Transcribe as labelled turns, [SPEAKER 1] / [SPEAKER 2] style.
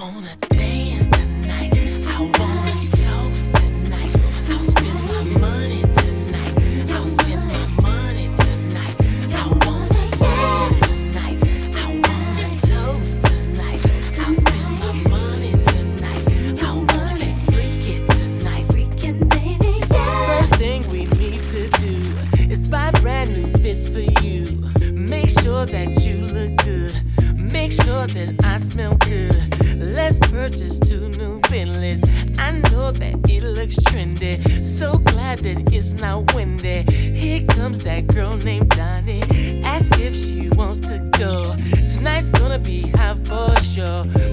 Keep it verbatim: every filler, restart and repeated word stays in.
[SPEAKER 1] wanna dance tonight. I wanna toast tonight. I'll spend my money tonight. I'll spend my money tonight. I wanna dance tonight. I wanna toast tonight. I'll spend my money tonight. I wanna get freaky tonight. Freaking baby, yeah. First thing we need to do is buy brand new fits for you. Make sure that you look good. Make sure that I smell good. Let's purchase two new Bentleys. I know that it looks trendy. So glad that it's not windy. Here comes that girl named Donnie. Ask if she wants to go. Tonight's gonna be hot for sure.